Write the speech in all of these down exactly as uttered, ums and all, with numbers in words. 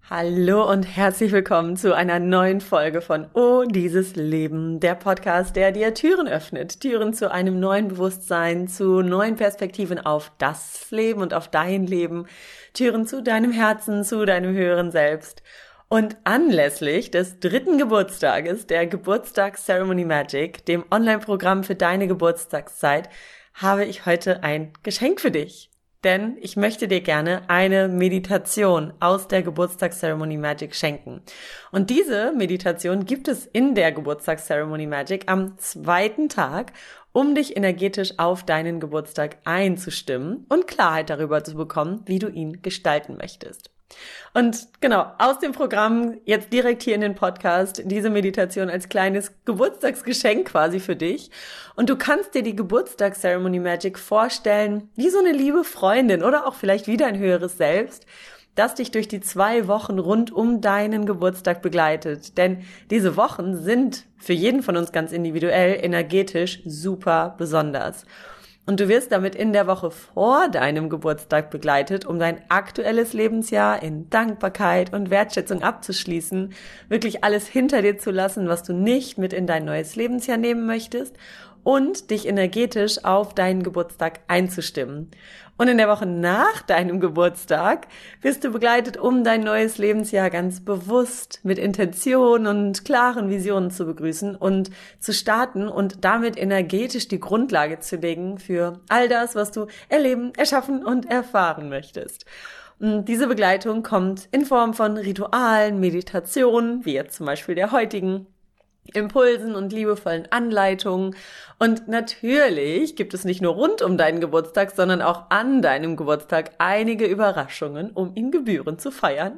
Hallo und herzlich willkommen zu einer neuen Folge von Oh, dieses Leben, der Podcast, der dir Türen öffnet, Türen zu einem neuen Bewusstsein, zu neuen Perspektiven auf das Leben und auf dein Leben, Türen zu deinem Herzen, zu deinem höheren Selbst. Und anlässlich des dritten Geburtstages der Geburtstags Ceremony Magic, dem Online-Programm für deine Geburtstagszeit, habe ich heute ein Geschenk für dich. Denn ich möchte dir gerne eine Meditation aus der Geburtstags Ceremony Magic schenken. Und diese Meditation gibt es in der Geburtstags Ceremony Magic am zweiten Tag, um dich energetisch auf deinen Geburtstag einzustimmen und Klarheit darüber zu bekommen, wie du ihn gestalten möchtest. Und genau, aus dem Programm jetzt direkt hier in den Podcast diese Meditation als kleines Geburtstagsgeschenk quasi für dich. Und du kannst dir die Geburtstags Ceremony Magic vorstellen wie so eine liebe Freundin oder auch vielleicht wieder ein höheres Selbst, das dich durch die zwei Wochen rund um deinen Geburtstag begleitet. Denn diese Wochen sind für jeden von uns ganz individuell energetisch super besonders. Und du wirst damit in der Woche vor deinem Geburtstag begleitet, um dein aktuelles Lebensjahr in Dankbarkeit und Wertschätzung abzuschließen, wirklich alles hinter dir zu lassen, was du nicht mit in dein neues Lebensjahr nehmen möchtest und dich energetisch auf deinen Geburtstag einzustimmen. Und in der Woche nach deinem Geburtstag wirst du begleitet, um dein neues Lebensjahr ganz bewusst mit Intention und klaren Visionen zu begrüßen und zu starten und damit energetisch die Grundlage zu legen für all das, was du erleben, erschaffen und erfahren möchtest. Und diese Begleitung kommt in Form von Ritualen, Meditationen, wie jetzt zum Beispiel der heutigen, Impulsen und liebevollen Anleitungen. Und natürlich gibt es nicht nur rund um deinen Geburtstag, sondern auch an deinem Geburtstag einige Überraschungen, um ihn gebührend zu feiern.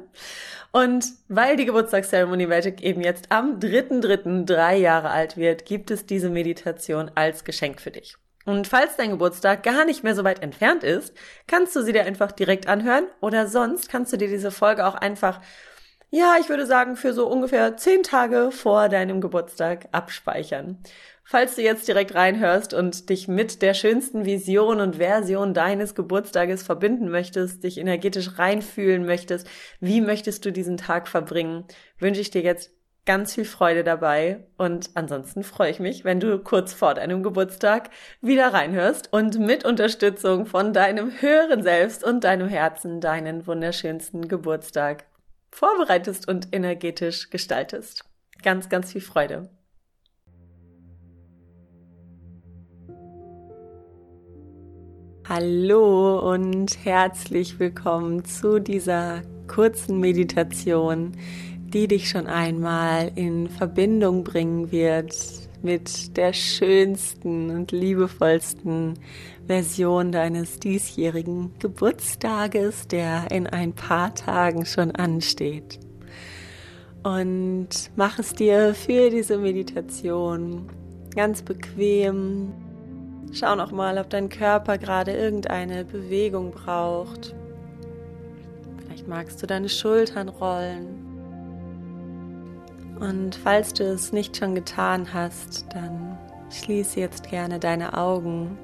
Und weil die Geburtstagszeremonie Magic eben jetzt am dritten dritten drei Jahre alt wird, gibt es diese Meditation als Geschenk für dich. Und falls dein Geburtstag gar nicht mehr so weit entfernt ist, kannst du sie dir einfach direkt anhören oder sonst kannst du dir diese Folge auch einfach Ja, ich würde sagen, für so ungefähr zehn Tage vor deinem Geburtstag abspeichern. Falls du jetzt direkt reinhörst und dich mit der schönsten Vision und Version deines Geburtstages verbinden möchtest, dich energetisch reinfühlen möchtest, wie möchtest du diesen Tag verbringen, wünsche ich dir jetzt ganz viel Freude dabei. Und ansonsten freue ich mich, wenn du kurz vor deinem Geburtstag wieder reinhörst und mit Unterstützung von deinem höheren Selbst und deinem Herzen deinen wunderschönsten Geburtstag vorbereitest und energetisch gestaltest. Ganz, ganz viel Freude. Hallo und herzlich willkommen zu dieser kurzen Meditation, die dich schon einmal in Verbindung bringen wird mit der schönsten und liebevollsten Version deines diesjährigen Geburtstages, der in ein paar Tagen schon ansteht. Und mach es dir für diese Meditation ganz bequem. Schau noch mal, ob dein Körper gerade irgendeine Bewegung braucht. Vielleicht magst du deine Schultern rollen. Und falls du es nicht schon getan hast, dann schließe jetzt gerne deine Augen.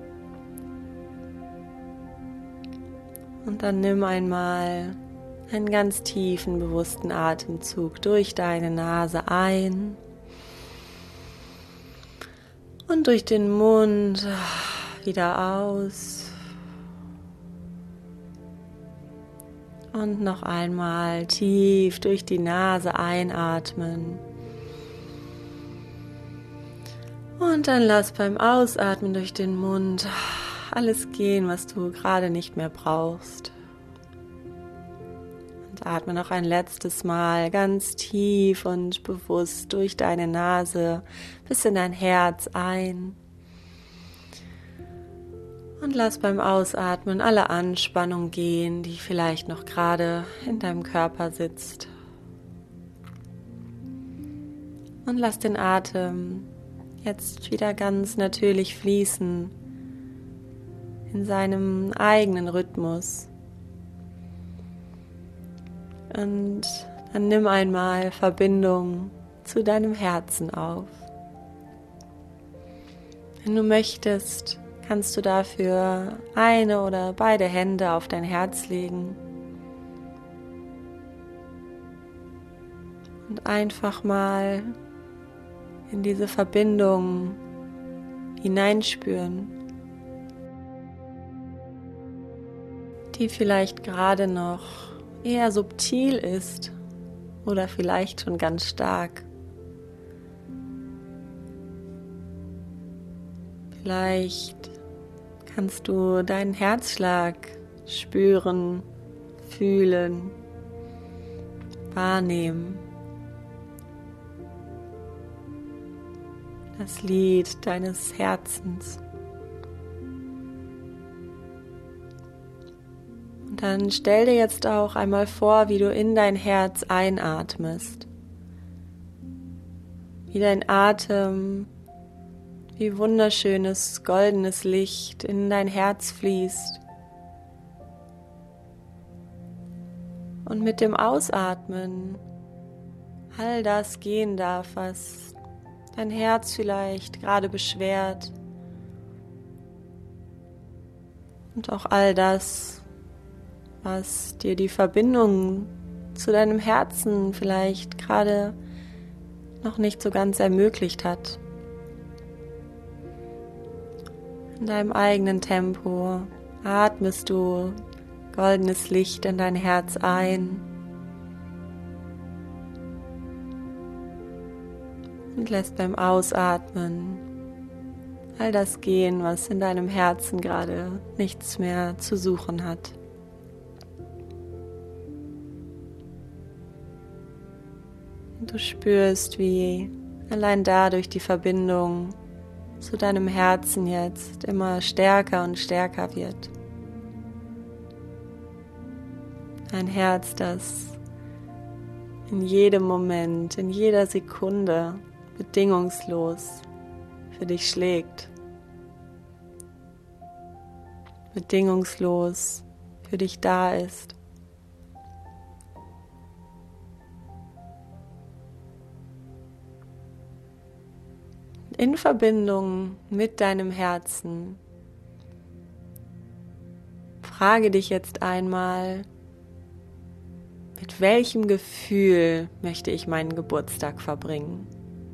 Und dann nimm einmal einen ganz tiefen, bewussten Atemzug durch deine Nase ein und durch den Mund wieder aus. Und noch einmal tief durch die Nase einatmen. Und dann lass beim Ausatmen durch den Mund alles gehen, was du gerade nicht mehr brauchst. Und atme noch ein letztes Mal ganz tief und bewusst durch deine Nase bis in dein Herz ein. Und lass beim Ausatmen alle Anspannung gehen, die vielleicht noch gerade in deinem Körper sitzt. Und lass den Atem jetzt wieder ganz natürlich fließen in seinem eigenen Rhythmus. Und dann nimm einmal Verbindung zu deinem Herzen auf. Wenn du möchtest, kannst du dafür eine oder beide Hände auf dein Herz legen. und einfach mal in diese Verbindung hineinspüren, die vielleicht gerade noch eher subtil ist oder vielleicht schon ganz stark. Vielleicht kannst du deinen Herzschlag spüren, fühlen, wahrnehmen. Das Lied deines Herzens. Und dann stell dir jetzt auch einmal vor, wie du in dein Herz einatmest. Wie dein Atem, wie wunderschönes goldenes Licht in dein Herz fließt. Und mit dem Ausatmen all das gehen darf, was dein Herz vielleicht gerade beschwert. Und auch all das, was dir die Verbindung zu deinem Herzen vielleicht gerade noch nicht so ganz ermöglicht hat. In deinem eigenen Tempo atmest du goldenes Licht in dein Herz ein und lässt beim Ausatmen all das gehen, was in deinem Herzen gerade nichts mehr zu suchen hat. Und du spürst, wie allein dadurch die Verbindung zu deinem Herzen jetzt immer stärker und stärker wird. Ein Herz, das in jedem Moment, in jeder Sekunde bedingungslos für dich schlägt. Bedingungslos für dich da ist. In Verbindung mit deinem Herzen frage dich jetzt einmal, mit welchem Gefühl möchte ich meinen Geburtstag verbringen?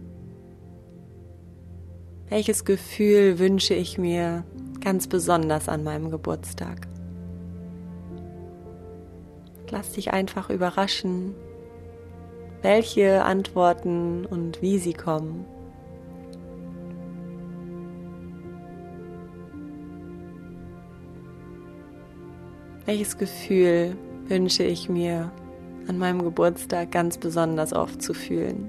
Welches Gefühl wünsche ich mir ganz besonders an meinem Geburtstag? Lass dich einfach überraschen, welche Antworten und wie sie kommen. Welches Gefühl wünsche ich mir an meinem Geburtstag ganz besonders oft zu fühlen?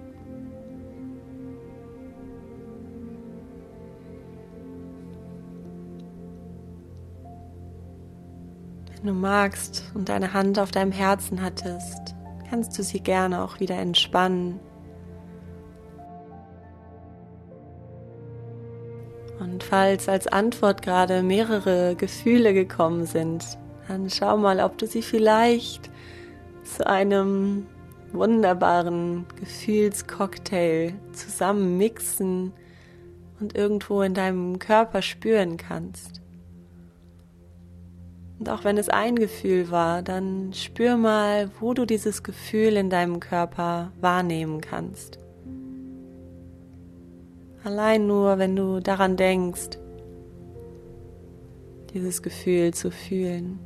Wenn du magst und deine Hand auf deinem Herzen hattest, kannst du sie gerne auch wieder entspannen. Und falls als Antwort gerade mehrere Gefühle gekommen sind, dann schau mal, ob du sie vielleicht zu einem wunderbaren Gefühlscocktail zusammen mixen und irgendwo in deinem Körper spüren kannst. Und auch wenn es ein Gefühl war, dann spür mal, wo du dieses Gefühl in deinem Körper wahrnehmen kannst. Allein nur, wenn du daran denkst, dieses Gefühl zu fühlen.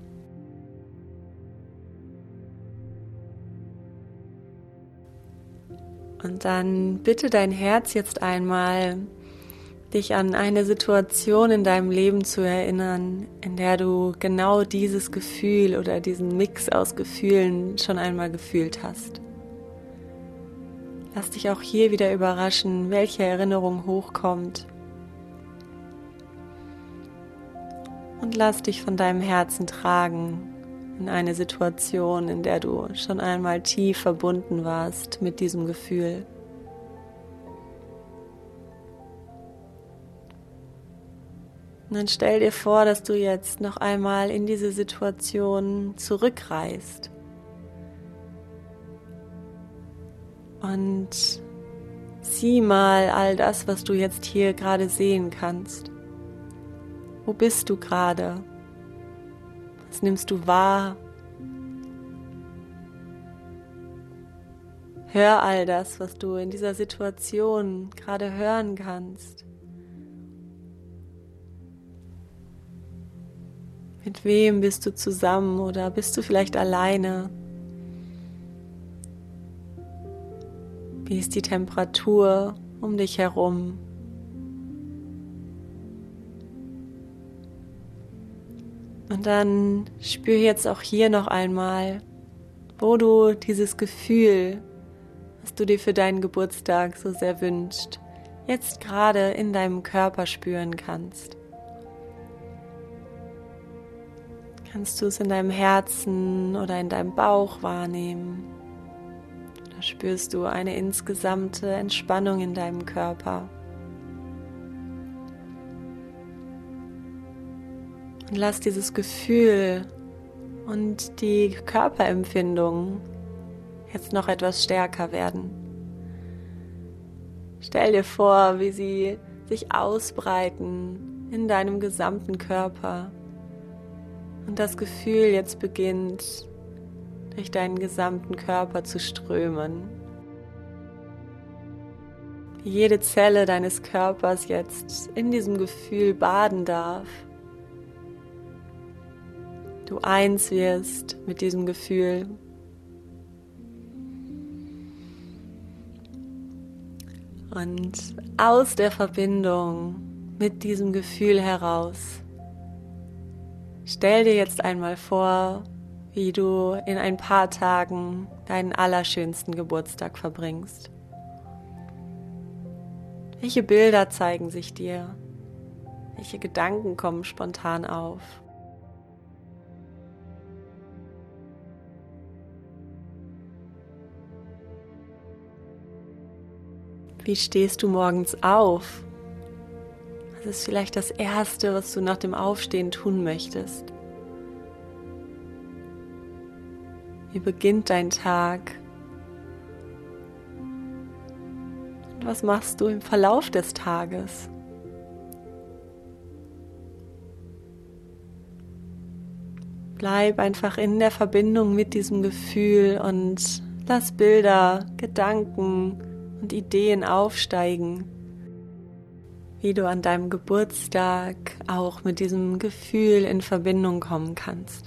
Und dann bitte dein Herz jetzt einmal, dich an eine Situation in deinem Leben zu erinnern, in der du genau dieses Gefühl oder diesen Mix aus Gefühlen schon einmal gefühlt hast. Lass dich auch hier wieder überraschen, welche Erinnerung hochkommt. Und lass dich von deinem Herzen tragen in eine Situation, in der du schon einmal tief verbunden warst mit diesem Gefühl. Und dann stell dir vor, dass du jetzt noch einmal in diese Situation zurückreist. Und sieh mal all das, was du jetzt hier gerade sehen kannst. Wo bist du gerade? Was nimmst du wahr? Hör all das, was du in dieser Situation gerade hören kannst. Mit wem bist du zusammen oder bist du vielleicht alleine? Wie ist die Temperatur um dich herum? Und dann spür jetzt auch hier noch einmal, wo du dieses Gefühl, was du dir für deinen Geburtstag so sehr wünschst, jetzt gerade in deinem Körper spüren kannst. Kannst du es in deinem Herzen oder in deinem Bauch wahrnehmen? Oder spürst du eine insgesamte Entspannung in deinem Körper? Und lass dieses Gefühl und die Körperempfindung jetzt noch etwas stärker werden. Stell dir vor, wie sie sich ausbreiten in deinem gesamten Körper und das Gefühl jetzt beginnt, durch deinen gesamten Körper zu strömen. Wie jede Zelle deines Körpers jetzt in diesem Gefühl baden darf. Du eins wirst mit diesem Gefühl. Und aus der Verbindung mit diesem Gefühl heraus, stell dir jetzt einmal vor, wie du in ein paar Tagen deinen allerschönsten Geburtstag verbringst. Welche Bilder zeigen sich dir? Welche Gedanken kommen spontan auf? Wie stehst du morgens auf? Was ist vielleicht das Erste, was du nach dem Aufstehen tun möchtest? Wie beginnt dein Tag? Und was machst du im Verlauf des Tages? Bleib einfach in der Verbindung mit diesem Gefühl und lass Bilder, Gedanken und Ideen aufsteigen, wie du an deinem Geburtstag auch mit diesem Gefühl in Verbindung kommen kannst.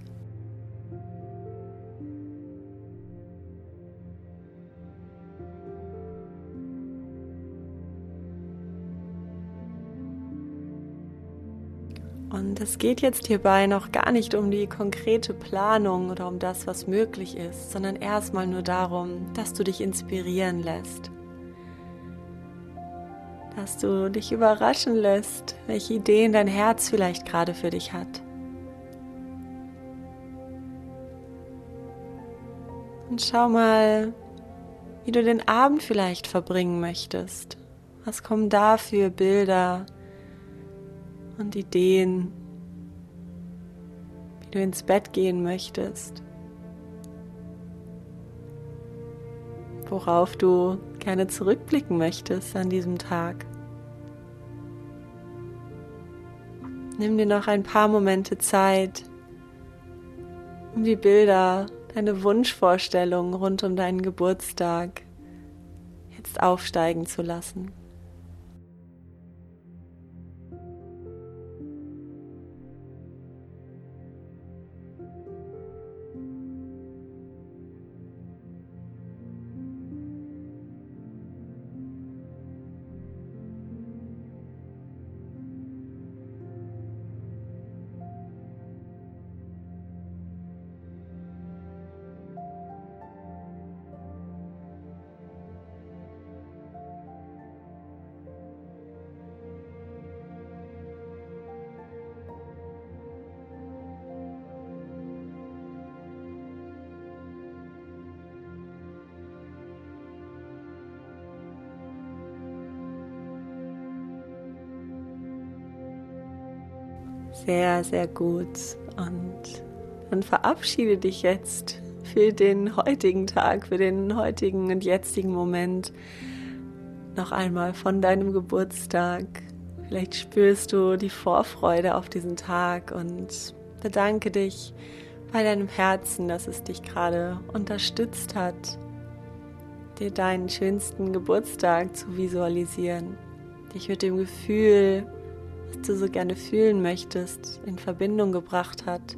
Und es geht jetzt hierbei noch gar nicht um die konkrete Planung oder um das, was möglich ist, sondern erstmal nur darum, dass du dich inspirieren lässt. Dass du dich überraschen lässt, welche Ideen dein Herz vielleicht gerade für dich hat. Und schau mal, wie du den Abend vielleicht verbringen möchtest. Was kommen da für Bilder und Ideen, wie du ins Bett gehen möchtest, worauf du gerne zurückblicken möchtest an diesem Tag. Nimm dir noch ein paar Momente Zeit, um die Bilder, deine Wunschvorstellungen rund um deinen Geburtstag jetzt aufsteigen zu lassen. Sehr, sehr gut. Und dann verabschiede dich jetzt für den heutigen Tag, für den heutigen und jetzigen Moment noch einmal von deinem Geburtstag. Vielleicht spürst du die Vorfreude auf diesen Tag und bedanke dich bei deinem Herzen, dass es dich gerade unterstützt hat. dir deinen schönsten Geburtstag zu visualisieren, dich mit dem Gefühl, was du so gerne fühlen möchtest, in Verbindung gebracht hat.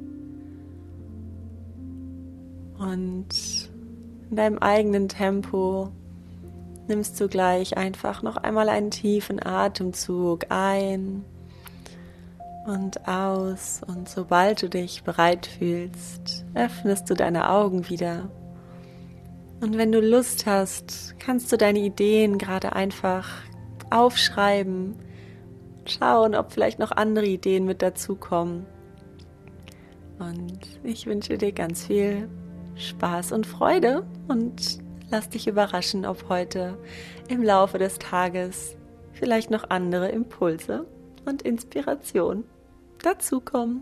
Und in deinem eigenen Tempo nimmst du gleich einfach noch einmal einen tiefen Atemzug ein und aus. Und sobald du dich bereit fühlst, öffnest du deine Augen wieder. Und wenn du Lust hast, kannst du deine Ideen gerade einfach aufschreiben, schauen, ob vielleicht noch andere Ideen mit dazukommen. Und ich wünsche dir ganz viel Spaß und Freude und lass dich überraschen, ob heute im Laufe des Tages vielleicht noch andere Impulse und Inspiration dazukommen.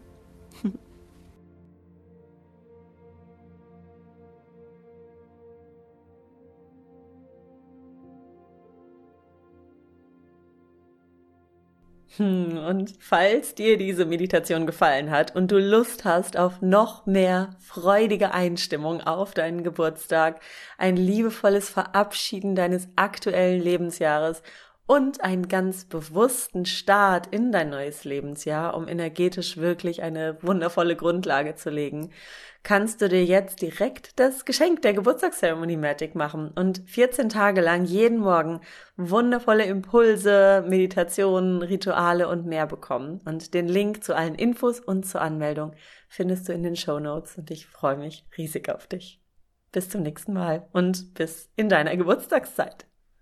Hm, und falls dir diese Meditation gefallen hat und du Lust hast auf noch mehr freudige Einstimmung auf deinen Geburtstag, ein liebevolles Verabschieden deines aktuellen Lebensjahres und einen ganz bewussten Start in dein neues Lebensjahr, um energetisch wirklich eine wundervolle Grundlage zu legen, kannst du dir jetzt direkt das Geschenk der Geburtstagszeremonie Magic machen und vierzehn Tage lang jeden Morgen wundervolle Impulse, Meditationen, Rituale und mehr bekommen. Und den Link zu allen Infos und zur Anmeldung findest du in den Shownotes und ich freue mich riesig auf dich. Bis zum nächsten Mal und bis in deiner Geburtstagszeit.